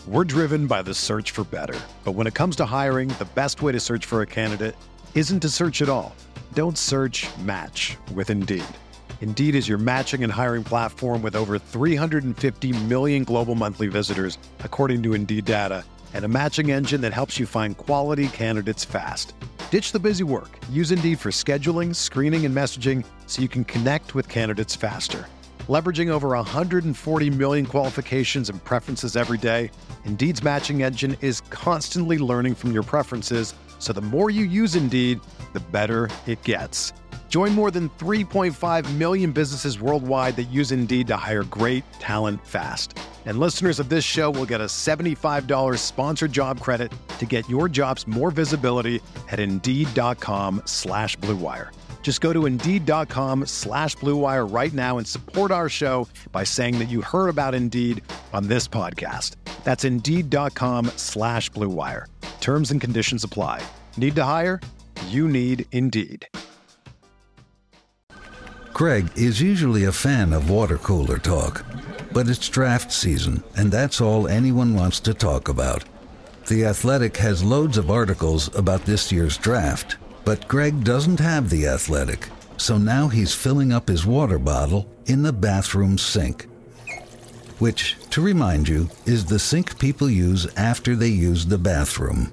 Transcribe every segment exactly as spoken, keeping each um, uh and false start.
We're driven by the search for better. But when it comes to hiring, the best way to search for a candidate isn't to search at all. Don't search, match with Indeed. Indeed is your matching and hiring platform with over three hundred fifty million global monthly visitors, according to Indeed data, and a matching engine that helps you find quality candidates fast. Ditch the busy work. Use Indeed for scheduling, screening, and messaging so you can connect with candidates faster. Leveraging over one hundred forty million qualifications and preferences every day, Indeed's matching engine is constantly learning from your preferences, so the more you use Indeed, the better it gets. Join more than three point five million businesses worldwide that use Indeed to hire great talent fast. And listeners of this show will get a seventy-five dollars sponsored job credit to get your jobs more visibility at Indeed.com slash Blue Wire. Just go to Indeed.com slash Blue Wire right now and support our show by saying that you heard about Indeed on this podcast. That's Indeed.com slash Blue Wire. Terms and conditions apply. Need to hire? You need Indeed. Craig is usually a fan of water cooler talk, but it's draft season, and that's all anyone wants to talk about. The Athletic has loads of articles about this year's draft, but Greg doesn't have The Athletic, so now he's filling up his water bottle in the bathroom sink. Which, to remind you, is the sink people use after they use the bathroom.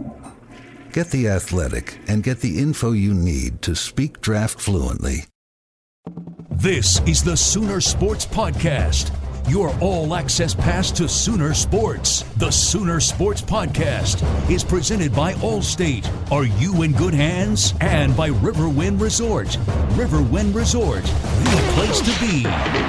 Get The Athletic and get the info you need to speak draft fluently. This is the Sooner Sports Podcast, your all-access pass to Sooner Sports. The Sooner Sports Podcast is presented by Allstate. Are you in good hands? And by Riverwind Resort. Riverwind Resort, the place to be.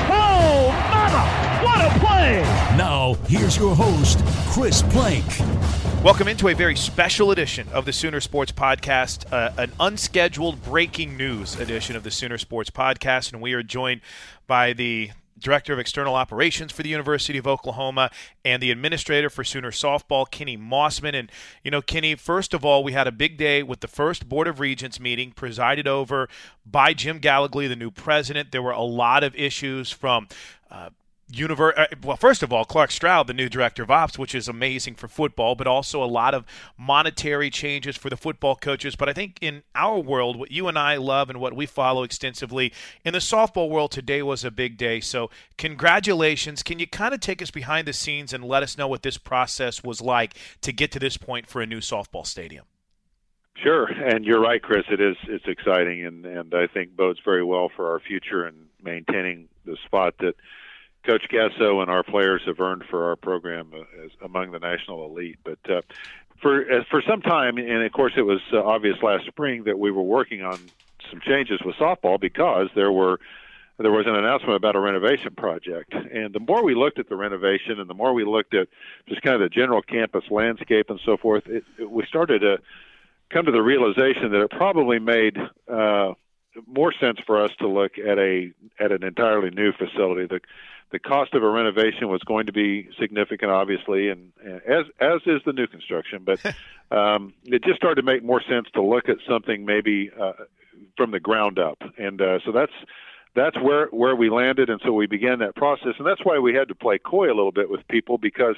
Oh, mama! What a play! Now, here's your host, Chris Plank. Welcome into a very special edition of the Sooner Sports Podcast, uh, an unscheduled breaking news edition of the Sooner Sports Podcast, and we are joined by the Director of External Operations for the University of Oklahoma and the Administrator for Sooner Softball, Kenny Mossman. And, you know, Kenny, first of all, we had a big day with the first Board of Regents meeting presided over by Jim Gallagly, the new president. There were a lot of issues from uh, Univer- well, first of all, Clark Stroud, the new director of ops, which is amazing for football, but also a lot of monetary changes for the football coaches. But I think in our world, what you and I love and what we follow extensively, in the softball world, today was a big day. So congratulations. Can you kind of take us behind the scenes and let us know what this process was like to get to this point for a new softball stadium? Sure, and you're right, Chris. It is it's exciting, and, and I think bodes very well for our future and maintaining the spot that Coach Gasso and our players have earned for our program as among the national elite. But uh, for uh, for some time, and of course it was uh, obvious last spring that we were working on some changes with softball because there were there was an announcement about a renovation project. And the more we looked at the renovation and the more we looked at just kind of the general campus landscape and so forth, it, it, we started to come to the realization that it probably made uh, more sense for us to look at a at an entirely new facility. The The cost of a renovation was going to be significant, obviously, and, and as as is the new construction. But um, it just started to make more sense to look at something maybe uh, from the ground up, and uh, so that's that's where where we landed, and so we began that process, and that's why we had to play coy a little bit with people because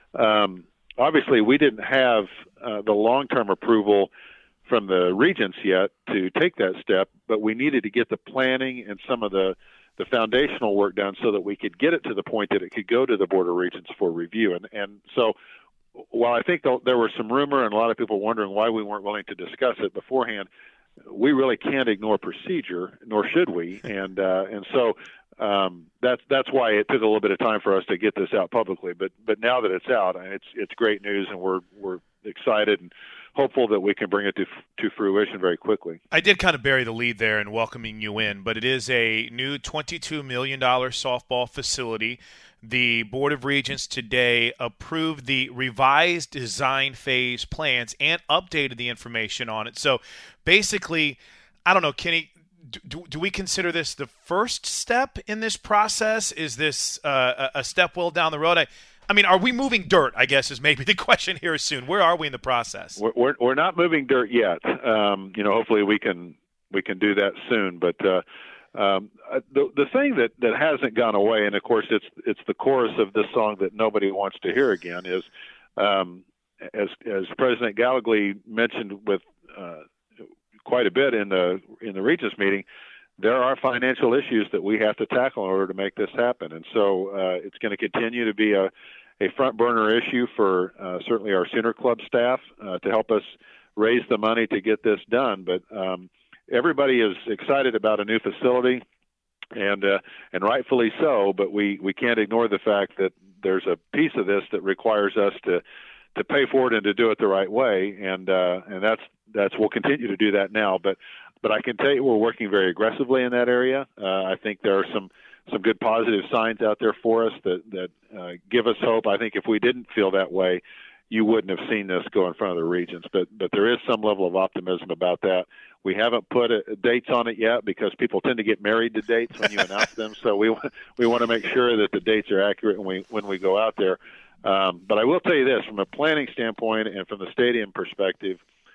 um, obviously we didn't have uh, the long-term approval from the regents yet to take that step, but we needed to get the planning and some of the the foundational work done so that we could get it to the point that it could go to the Board of Regents for review. And, and so while I think there was some rumor and a lot of people wondering why we weren't willing to discuss it beforehand, we really can't ignore procedure, nor should we. And uh, and so um, that's that's why it took a little bit of time for us to get this out publicly. But but now that it's out, it's it's great news, and we're we're excited and hopeful that we can bring it to to fruition very quickly. I did kind of bury the lead there in welcoming you in, but it is a new twenty-two million dollars softball facility. The Board of Regents today approved the revised design phase plans and updated the information on it. So basically, I don't know, Kenny, do, do we consider this the first step in this process? Is this uh, a step well down the road? I, I mean, are we moving dirt, I guess, is maybe the question here soon. Where are we in the process? We're we're, we're not moving dirt yet. Um, you know, hopefully we can we can do that soon. But uh, um, the the thing that, that hasn't gone away, and of course it's it's the chorus of this song that nobody wants to hear again, is um, as as President Gallagly mentioned with uh, quite a bit in the in the Regents meeting, there are financial issues that we have to tackle in order to make this happen, and so uh, it's going to continue to be a a front burner issue for uh, certainly our Sooner Club staff uh, to help us raise the money to get this done. But um, everybody is excited about a new facility, and uh, and rightfully so. But we, we can't ignore the fact that there's a piece of this that requires us to to pay for it and to do it the right way, and uh, and that's that's we'll continue to do that now. But but I can tell you we're working very aggressively in that area. Uh, I think there are some. some good positive signs out there for us that, that uh, give us hope. I think if we didn't feel that way, you wouldn't have seen this go in front of the Regents. But but there is some level of optimism about that. We haven't put a, dates on it yet because people tend to get married to dates when you announce them. So we we want to make sure that the dates are accurate when we when we go out there. Um, but I will tell you this, from a planning standpoint and from the stadium perspective,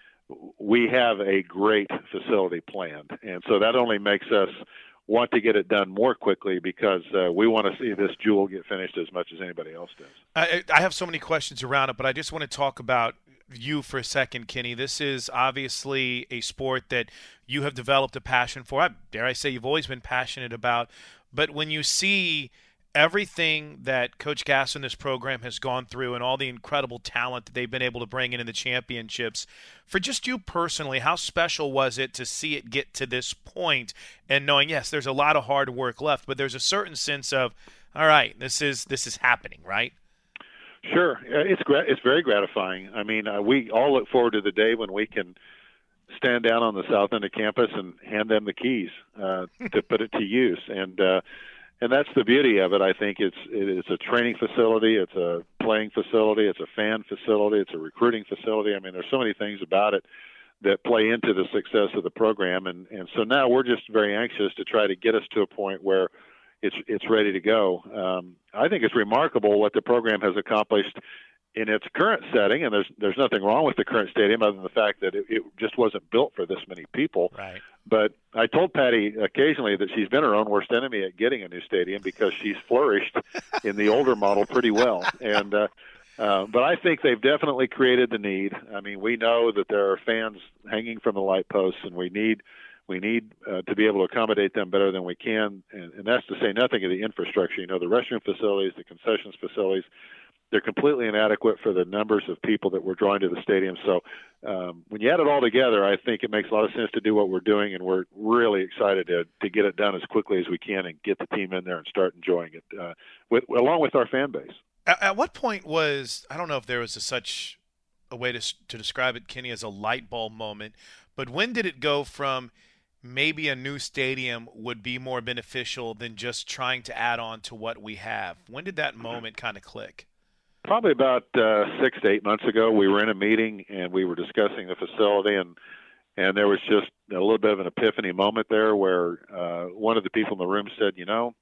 we have a great facility planned. And so that only makes us want to get it done more quickly because uh, we want to see this jewel get finished as much as anybody else does. I, I have so many questions around it, but I just want to talk about you for a second, Kenny. This is obviously a sport that you have developed a passion for. I, dare I say you've always been passionate about. But when you see everything that Coach Gasso and this program has gone through and all the incredible talent that they've been able to bring in in the championships, for just you personally, how special was it to see it get to this point and knowing, yes, there's a lot of hard work left, but there's a certain sense of, all right, this is this is happening, right? Sure. It's gra- it's very gratifying. I mean, uh, we all look forward to the day when we can stand down on the south end of campus and hand them the keys uh, to put it to use. And uh, And that's the beauty of it. I think it's it's a training facility, it's a playing facility, it's a fan facility, it's a recruiting facility. I mean, there's so many things about it that play into the success of the program. And, and so now we're just very anxious to try to get us to a point where it's it's ready to go. Um, I think it's remarkable what the program has accomplished in its current setting, and there's there's nothing wrong with the current stadium other than the fact that it, it just wasn't built for this many people. Right. But I told Patty occasionally that she's been her own worst enemy at getting a new stadium because she's flourished in the older model pretty well. And uh, uh, but I think they've definitely created the need. I mean, we know that there are fans hanging from the light posts, and we need we need uh, to be able to accommodate them better than we can. And, and that's to say nothing of the infrastructure. You know, the restroom facilities, the concessions facilities. They're completely inadequate for the numbers of people that we're drawing to the stadium. So um, when you add it all together, I think it makes a lot of sense to do what we're doing, and we're really excited to, to get it done as quickly as we can and get the team in there and start enjoying it, uh, with, along with our fan base. At, at what point was, I don't know if there was a, such a way to, to describe it, Kenny, as a light bulb moment, but when did it go from maybe a new stadium would be more beneficial than just trying to add on to what we have? When did that moment kind of click? Probably about uh, six to eight months ago, we were in a meeting and we were discussing the facility, and and there was just a little bit of an epiphany moment there where uh, one of the people in the room said, you know,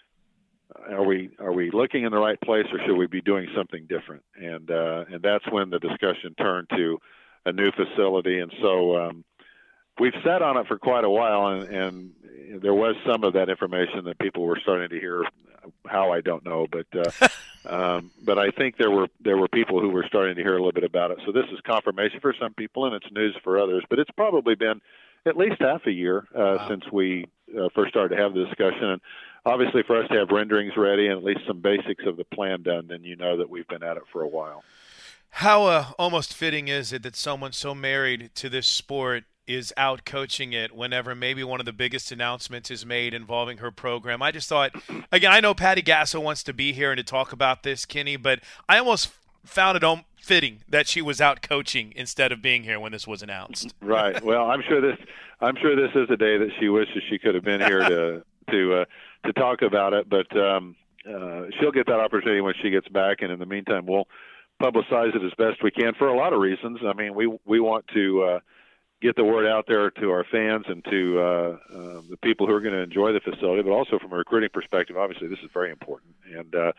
are we are we looking in the right place, or should we be doing something different? And uh, and that's when the discussion turned to a new facility. And so um, we've sat on it for quite a while, and, and there was some of that information that people were starting to hear. How, I don't know, but uh, um, but I think there were there were people who were starting to hear a little bit about it. So this is confirmation for some people, and it's news for others. But it's probably been at least half a year uh, wow. since we uh, first started to have the discussion. And obviously, for us to have renderings ready and at least some basics of the plan done, then you know that we've been at it for a while. How uh, almost fitting is it that someone so married to this sport is out coaching it whenever maybe one of the biggest announcements is made involving her program? I just thought, again, I know Patty Gasso wants to be here and to talk about this, Kenny, but I almost found it fitting that she was out coaching instead of being here when this was announced. Right. Well, I'm sure this I'm sure this is a day that she wishes she could have been here to to uh, to talk about it, but um, uh, she'll get that opportunity when she gets back, and in the meantime, we'll publicize it as best we can for a lot of reasons. I mean, we we want to uh, get the word out there to our fans and to uh, uh, the people who are going to enjoy the facility, but also from a recruiting perspective, obviously this is very important. And uh,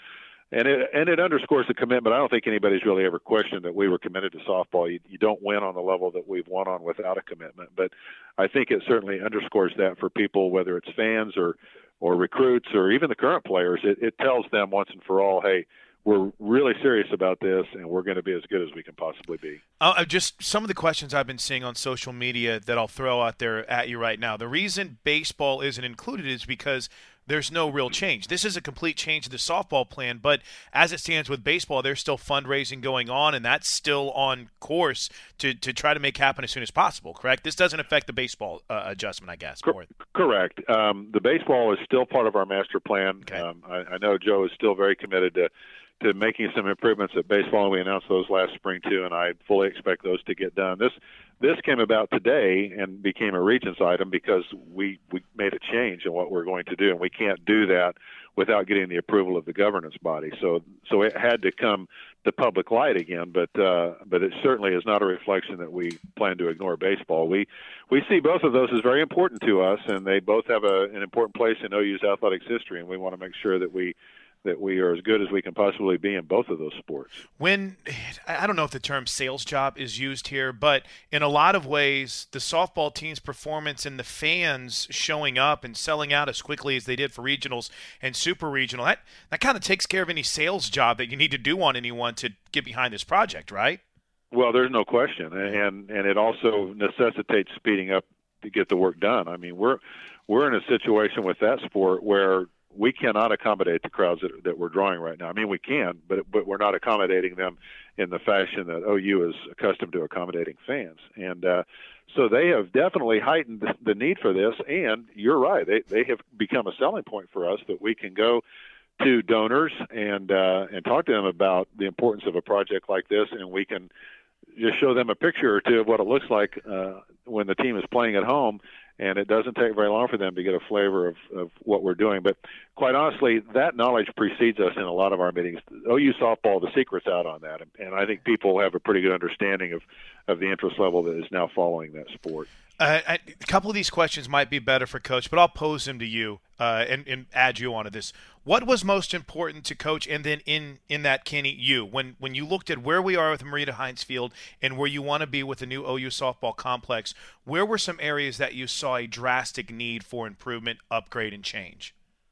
And it and it underscores the commitment. I don't think anybody's really ever questioned that we were committed to softball. You, you don't win on the level that we've won on without a commitment. But I think it certainly underscores that for people, whether it's fans or or recruits or even the current players. It, it tells them once and for all, hey, we're really serious about this, and we're going to be as good as we can possibly be. Uh, just some of the questions I've been seeing on social media that I'll throw out there at you right now. The reason baseball isn't included is because there's no real change. This is a complete change to the softball plan, but as it stands with baseball, there's still fundraising going on, and that's still on course to, to try to make happen as soon as possible, correct? This doesn't affect the baseball uh, adjustment, I guess. Cor- correct. Um, the baseball is still part of our master plan. Okay. Um, I, I know Joe is still very committed to to making some improvements at baseball, and we announced those last spring too, and I fully expect those to get done. This this came about today and became a Regents item because we, we made a change in what we're going to do, and we can't do that without getting the approval of the governance body. So so it had to come to public light again, but uh, but it certainly is not a reflection that we plan to ignore baseball. We we see both of those as very important to us, and they both have a, an important place in O U's athletics history, and we want to make sure that we that we are as good as we can possibly be in both of those sports. When, I don't know if the term sales job is used here, but in a lot of ways, the softball team's performance and the fans showing up and selling out as quickly as they did for regionals and super regional, that, that kind of takes care of any sales job that you need to do on anyone to get behind this project, right? Well, there's no question. And, and it also necessitates speeding up to get the work done. I mean, we're, we're in a situation with that sport where we cannot accommodate the crowds that, that we're drawing right now. I mean, we can, but but we're not accommodating them in the fashion that O U is accustomed to accommodating fans. And uh, so they have definitely heightened the, the need for this. And you're right, they they have become a selling point for us that we can go to donors and uh, and talk to them about the importance of a project like this, and we can just show them a picture or two of what it looks like uh, when the team is playing at home. And it doesn't take very long for them to get a flavor of, of what we're doing. But quite honestly, that knowledge precedes us in a lot of our meetings. O U softball, the secret's out on that. And I think people have a pretty good understanding of, of the interest level that is now following that sport. Uh, I, a couple of these questions might be better for Coach, but I'll pose them to you uh, and, and add you onto this. What was most important to Coach, and then in, in that, Kenny, you, when, when you looked at where we are with Marita Hines Field and where you want to be with the new O U softball complex, where were some areas that you saw a drastic need for improvement, upgrade, and change?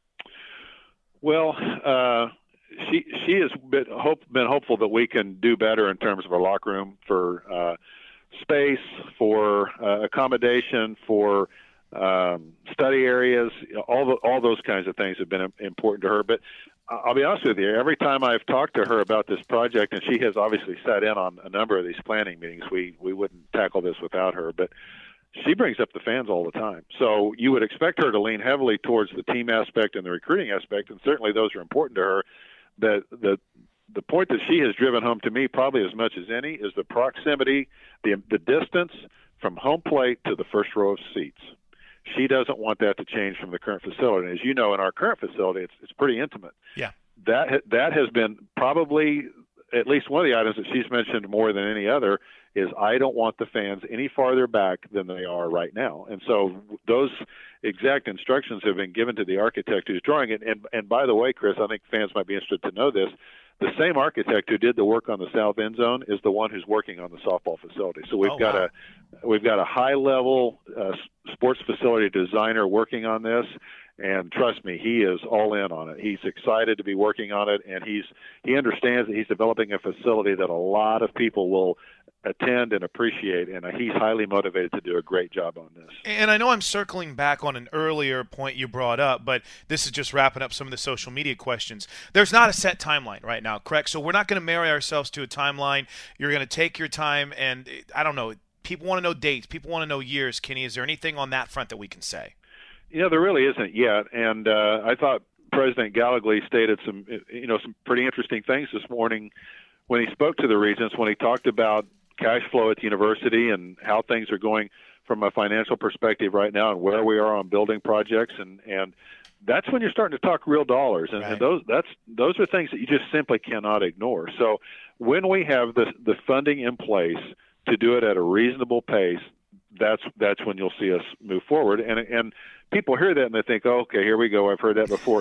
Well, uh, she she has been, hope, been hopeful that we can do better in terms of our locker room for uh, – space, for uh, accommodation, for um, study areas, all the, all those kinds of things have been important to her. But I'll be honest with you, every time I've talked to her about this project, and she has obviously sat in on a number of these planning meetings, we, we wouldn't tackle this without her, but she brings up the fans all the time. So you would expect her to lean heavily towards the team aspect and the recruiting aspect, and certainly those are important to her. The, the, The point that she has driven home to me probably as much as any is the proximity, the the distance from home plate to the first row of seats. She doesn't want that to change from the current facility. And as you know, in our current facility, it's it's pretty intimate. Yeah. That that has been probably at least one of the items that she's mentioned more than any other is I don't want the fans any farther back than they are right now. And so those exact instructions have been given to the architect who's drawing it. And, and by the way, Chris, I think fans might be interested to know this. The same architect who did the work on the south end zone is the one who's working on the softball facility. So we've oh, got wow. a we've got a high level uh, sports facility designer working on this, and trust me, he is all in on it. He's excited to be working on it, and he's he understands that he's developing a facility that a lot of people will attend and appreciate, and he's highly motivated to do a great job on this. And I know I'm circling back on an earlier point you brought up, but this is just wrapping up some of the social media questions. There's not a set timeline right now, correct? So we're not going to marry ourselves to a timeline. You're going to take your time, and I don't know, people want to know dates. People want to know years. Kenny, is there anything on that front that we can say? You know, there really isn't yet, and uh, I thought President Gallagly stated some, you know, some pretty interesting things this morning when he spoke to the Regents, when he talked about cash flow at the university and how things are going from a financial perspective right now and where we are on building projects. And, and that's when you're starting to talk real dollars. And, right. and those, that's, those are things that you just simply cannot ignore. So when we have the, the funding in place to do it at a reasonable pace, that's, that's when you'll see us move forward. And, and people hear that and they think, oh, okay, here we go. I've heard that before.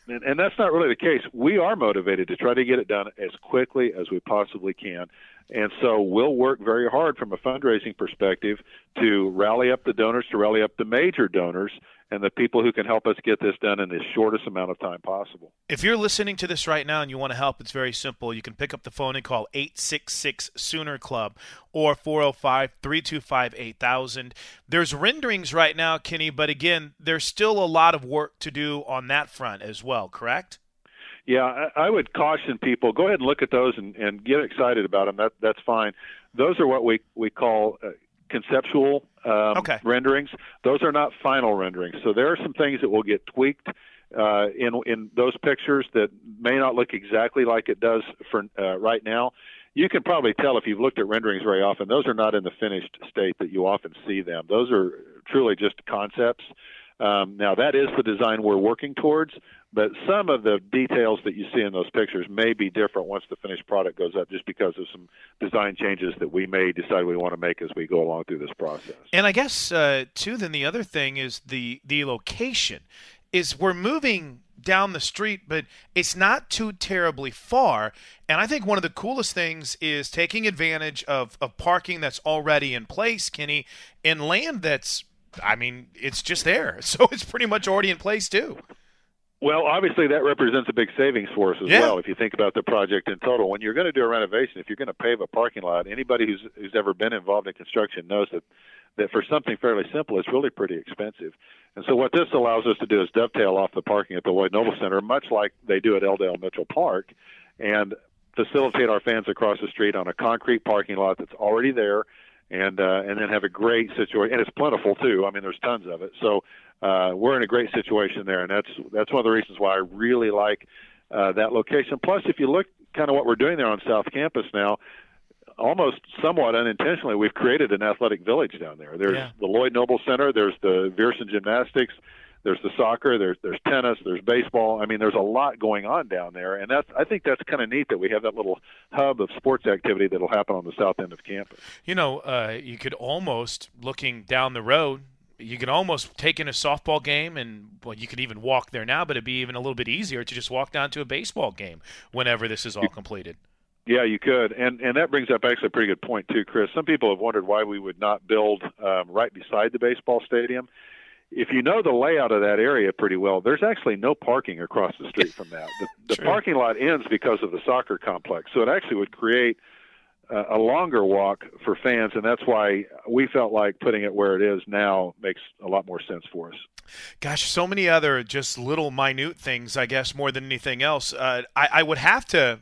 And, and that's not really the case. We are motivated to try to get it done as quickly as we possibly can. And so we'll work very hard from a fundraising perspective to rally up the donors, to rally up the major donors, and the people who can help us get this done in the shortest amount of time possible. If you're listening to this right now and you want to help, it's very simple. You can pick up the phone and call eight six six Sooner Club or four oh five, three two five, eight thousand. There's renderings right now, Kenny, but again, there's still a lot of work to do on that front as well, correct? Yeah, I would caution people, go ahead and look at those and, and get excited about them. That, that's fine. Those are what we, we call uh, conceptual um, okay. renderings. Those are not final renderings. So there are some things that will get tweaked uh, in in those pictures that may not look exactly like it does for uh, right now. You can probably tell if you've looked at renderings very often, those are not in the finished state that you often see them. Those are truly just concepts. Um, now, that is the design we're working towards, but some of the details that you see in those pictures may be different once the finished product goes up, just because of some design changes that we may decide we want to make as we go along through this process. And I guess, uh, too, then the other thing is the, the location. Is we're moving down the street, but it's not too terribly far. And I think one of the coolest things is taking advantage of, of parking that's already in place, Kenny, in land that's, I mean, it's just there. So it's pretty much already in place, too. Well, obviously that represents a big savings for us as yeah. well. If you think about the project in total, when you're going to do a renovation, if you're going to pave a parking lot, anybody who's who's ever been involved in construction knows that that for something fairly simple, it's really pretty expensive. And so what this allows us to do is dovetail off the parking at the Lloyd Noble Center, much like they do at Elldale Mitchell Park, and facilitate our fans across the street on a concrete parking lot that's already there, and uh, and then have a great situation. And it's plentiful too. I mean, there's tons of it. So uh, we're in a great situation there, and that's that's one of the reasons why I really like uh, that location. Plus, if you look kind of what we're doing there on South Campus now, almost somewhat unintentionally, we've created an athletic village down there. There's yeah. the Lloyd Noble Center, there's the Viersen Gymnastics, there's the soccer, there's there's tennis, there's baseball. I mean, there's a lot going on down there, and that's I think that's kind of neat that we have that little hub of sports activity that'll happen on the south end of campus. You know, uh, you could almost, looking down the road, you could almost take in a softball game, and well, you could even walk there now, but it'd be even a little bit easier to just walk down to a baseball game whenever this is all completed. Yeah, you could, and and that brings up actually a pretty good point too, Chris. Some people have wondered why we would not build um, right beside the baseball stadium. If you know the layout of that area pretty well, there's actually no parking across the street from that. The, the parking lot ends because of the soccer complex, so it actually would create uh, a longer walk for fans, and that's why we felt like putting it where it is now makes a lot more sense for us. Gosh, so many other just little minute things, I guess, more than anything else. Uh, I, I would have to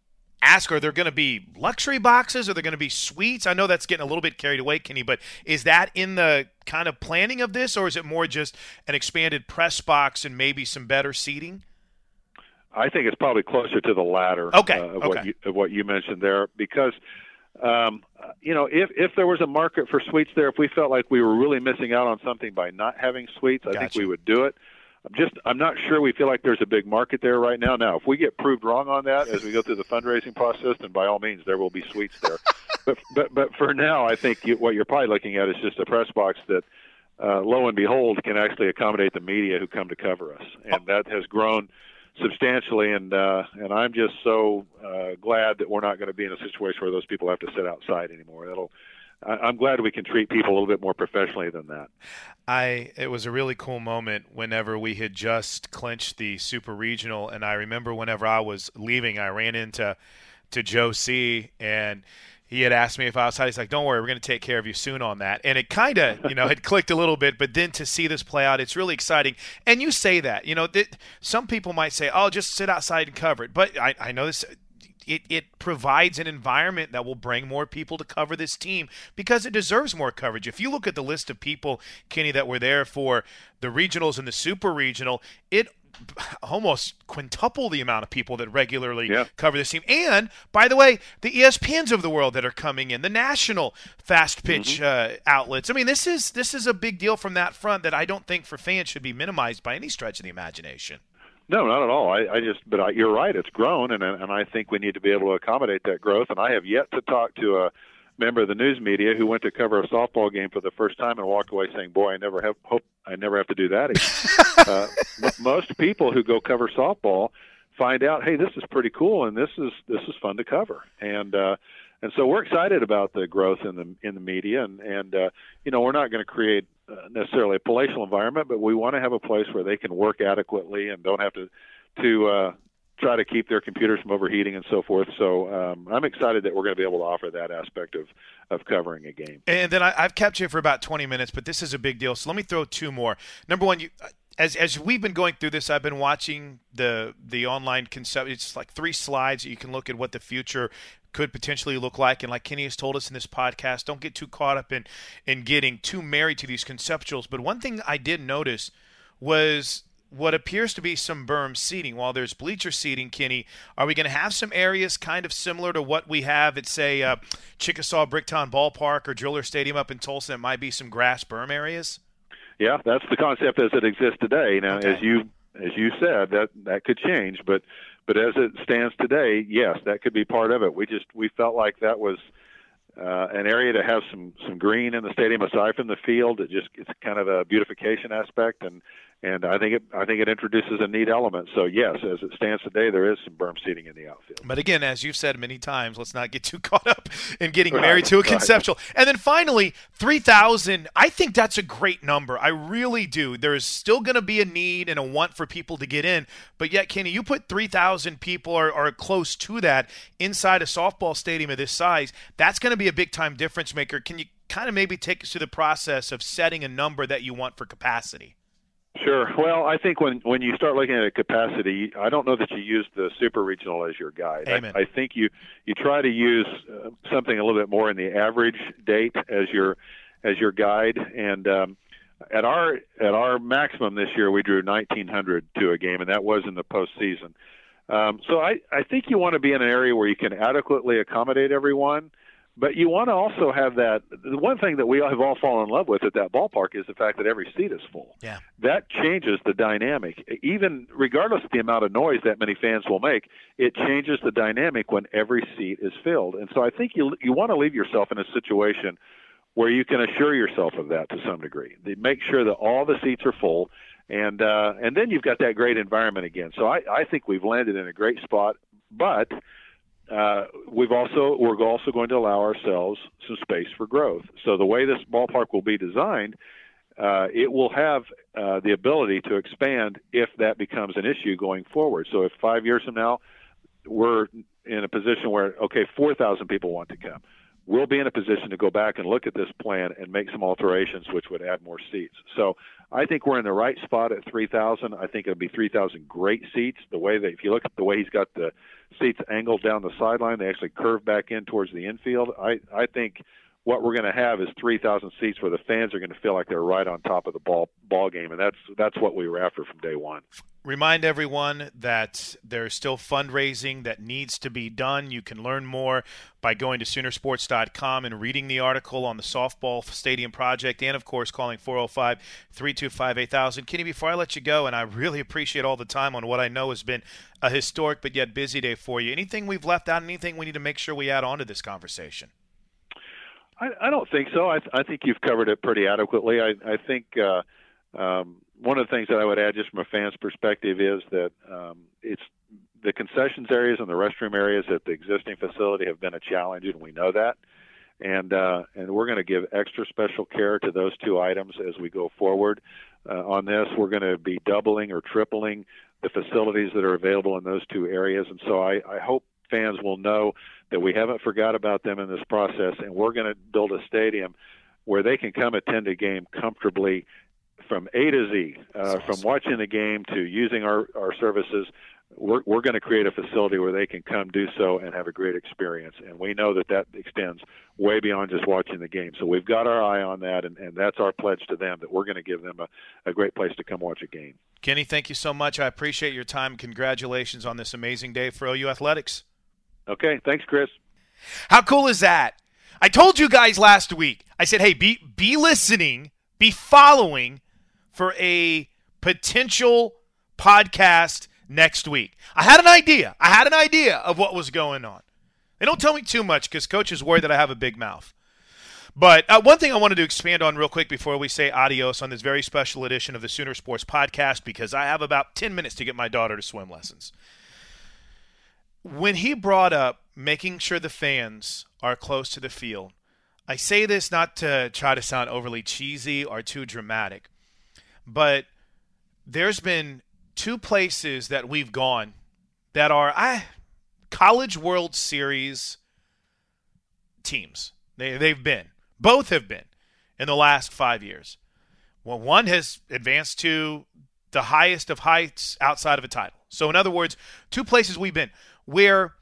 ask, are there going to be luxury boxes? Are there going to be suites? I know that's getting a little bit carried away, Kenny, but is that in the kind of planning of this, or is it more just an expanded press box and maybe some better seating? I think it's probably closer to the latter okay. uh, of, okay. what you, of what you mentioned there, because um, you know, if if there was a market for suites there, if we felt like we were really missing out on something by not having suites, I gotcha. think we would do it. I'm just I'm not sure we feel like there's a big market there right now. Now, if we get proved wrong on that as we go through the fundraising process, then by all means there will be suites there. but but but for now, I think you, what you're probably looking at is just a press box that, uh, lo and behold, can actually accommodate the media who come to cover us, and that has grown substantially. And uh, and I'm just so uh, glad that we're not going to be in a situation where those people have to sit outside anymore. That'll I'm glad we can treat people a little bit more professionally than that. I it was a really cool moment whenever we had just clinched the Super Regional, and I remember whenever I was leaving, I ran into to Joe C, and he had asked me if I was outside. He's like, "Don't worry, we're going to take care of you soon on that." And it kind of, you know, had clicked a little bit, but then to see this play out, it's really exciting. And you say that, you know, that some people might say, "Oh, just sit outside and cover it," but I, I know this. It, it provides an environment that will bring more people to cover this team because it deserves more coverage. If you look at the list of people, Kenny, that were there for the regionals and the super regional, it almost quintuple the amount of people that regularly yeah. cover this team. And, by the way, the E S P Ns of the world that are coming in, the national fast pitch mm-hmm. uh, outlets. I mean, this is this is a big deal from that front that I don't think for fans should be minimized by any stretch of the imagination. No, not at all. I, I just, but I, you're right. It's grown, and and I think we need to be able to accommodate that growth. And I have yet to talk to a member of the news media who went to cover a softball game for the first time and walked away saying, "Boy, I never have hope I never have to do that again." uh, m- most people who go cover softball find out, "Hey, this is pretty cool, and this is this is fun to cover." And uh, and so we're excited about the growth in the in the media, and and uh, you know, we're not going to create uh, necessarily a palatial environment, but we want to have a place where they can work adequately and don't have to to uh, try to keep their computers from overheating and so forth. So um, I'm excited that we're going to be able to offer that aspect of, of covering a game. And then I, I've kept you for about twenty minutes, but this is a big deal. So let me throw two more. Number one, you, as as we've been going through this, I've been watching the the online concept. It's like three slides that you can look at what the future could potentially look like. And like Kenny has told us in this podcast, don't get too caught up in, in getting too married to these conceptuals. But one thing I did notice was what appears to be some berm seating. While there's bleacher seating, Kenny, are we going to have some areas kind of similar to what we have at, say, uh, Chickasaw Bricktown Ballpark or Driller Stadium up in Tulsa? It might be some grass berm areas? Yeah, that's the concept as it exists today. Now, okay. as you as you said, that that could change, but but as it stands today, yes, that could be part of it. We just we felt like that was uh, an area to have some some green in the stadium aside from the field. It just it's kind of a beautification aspect, and and I think it I think it introduces a neat element. So yes, as it stands today, there is some berm seating in the outfield. But again, as you've said many times, let's not get too caught up in getting right, married to a conceptual. Right. And then finally, three thousand. I think that's a great number. I really do. There is still going to be a need and a want for people to get in. But yet, Kenny, you put three thousand people or, or close to that inside a softball stadium of this size. That's going to be a big time difference maker. Can you kind of maybe take us through the process of setting a number that you want for capacity? Sure. Well, I think when, when you start looking at capacity, I don't know that you use the super regional as your guide. Amen. I, I think you, you try to use uh, something a little bit more in the average date as your as your guide. And um, at our at our maximum this year, we drew nineteen hundred to a game, and that was in the postseason. Um, so I, I think you want to be in an area where you can adequately accommodate everyone. But you want to also have that. The one thing that we have all fallen in love with at that ballpark is the fact that every seat is full. Yeah. That changes the dynamic. Even regardless of the amount of noise that many fans will make, it changes the dynamic when every seat is filled. And so I think you you want to leave yourself in a situation where you can assure yourself of that to some degree. They make sure that all the seats are full, and uh, and then you've got that great environment again. So I, I think we've landed in a great spot, but Uh, we've also we're also going to allow ourselves some space for growth. So the way this ballpark will be designed, uh, it will have uh, the ability to expand if that becomes an issue going forward. So if five years from now we're in a position where okay, four thousand people want to come, we'll be in a position to go back and look at this plan and make some alterations which would add more seats. So I think we're in the right spot at three thousand. I think it'll be three thousand great seats. The way that, if you look at the way he's got the seats angled down the sideline, they actually curve back in towards the infield. I, I think what we're going to have is three thousand seats where the fans are going to feel like they're right on top of the ball ball game, and that's that's what we were after from day one. Remind everyone that there's still fundraising that needs to be done. You can learn more by going to Sooner Sports dot com and reading the article on the softball stadium project, and, of course, calling four oh five, three two five, eight thousand. Kenny, before I let you go, and I really appreciate all the time on what I know has been a historic but yet busy day for you, anything we've left out, anything we need to make sure we add on to this conversation? I, I don't think so. I, th- I think you've covered it pretty adequately. I, I think uh, um, one of the things that I would add just from a fan's perspective is that um, it's the concessions areas and the restroom areas at the existing facility have been a challenge, and we know that. And uh, and we're going to give extra special care to those two items as we go forward uh, on this. We're going to be doubling or tripling the facilities that are available in those two areas. And so I, I hope fans will know that we haven't forgot about them in this process, and we're going to build a stadium where they can come attend a game comfortably from A to Z, uh, awesome. From watching the game to using our, our services. We're, we're going to create a facility where they can come do so and have a great experience. And we know that that extends way beyond just watching the game. So we've got our eye on that, and, and that's our pledge to them, that we're going to give them a, a great place to come watch a game. Kenny, thank you so much. I appreciate your time. Congratulations on this amazing day for O U Athletics. Okay, thanks, Chris. How cool is that? I told you guys last week, I said, hey, be be listening, be following for a potential podcast next week. I had an idea. I had an idea of what was going on. And don't tell me too much because Coach is worried that I have a big mouth. But uh, one thing I wanted to expand on real quick before we say adios on this very special edition of the Sooner Sports Podcast, because I have about ten minutes to get my daughter to swim lessons. When he brought up making sure the fans are close to the field, I say this not to try to sound overly cheesy or too dramatic, but there's been two places that we've gone that are I, College World Series teams. They, they've been. Both have been in the last five years. Well, one has advanced to the highest of heights outside of a title. So, in other words, two places we've been where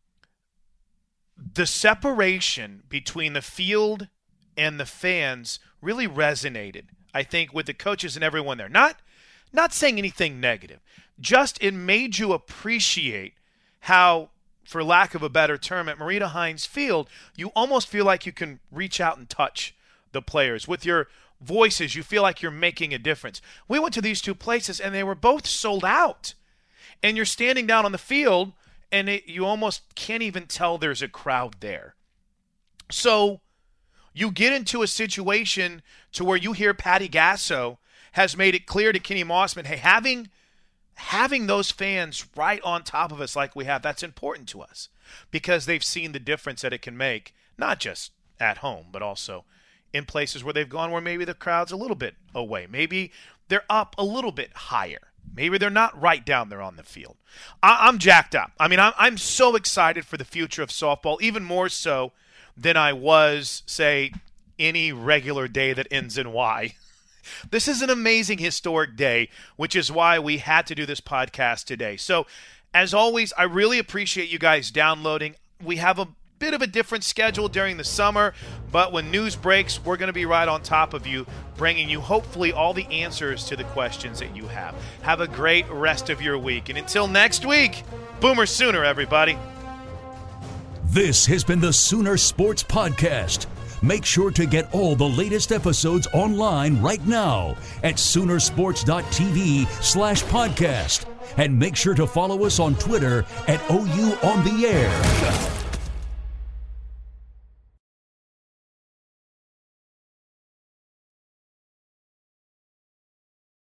the separation between the field and the fans really resonated, I think, with the coaches and everyone there. Not, not saying anything negative. Just it made you appreciate how, for lack of a better term, at Marita Hines Field, you almost feel like you can reach out and touch the players. With your voices, you feel like you're making a difference. We went to these two places, and they were both sold out. And you're standing down on the field, and it, you almost can't even tell there's a crowd there. So you get into a situation to where you hear Patty Gasso has made it clear to Kenny Mossman, hey, having having those fans right on top of us like we have, that's important to us because they've seen the difference that it can make, not just at home, but also in places where they've gone where maybe the crowd's a little bit away. Maybe they're up a little bit higher. Maybe they're not right down there on the field. I- I'm jacked up. I mean, I'm-, I'm so excited for the future of softball, even more so than I was, say, any regular day that ends in Y. This is an amazing historic day, which is why we had to do this podcast today. So, as always, I really appreciate you guys downloading. We have a bit of a different schedule during the summer, but when news breaks, we're going to be right on top of you, bringing you hopefully all the answers to the questions that you have. Have a great rest of your week. And until next week, Boomer Sooner, everybody. This has been the Sooner Sports Podcast. Make sure to get all the latest episodes online right now at Soonersports.tv slash podcast. And make sure to follow us on Twitter at O U On The Air.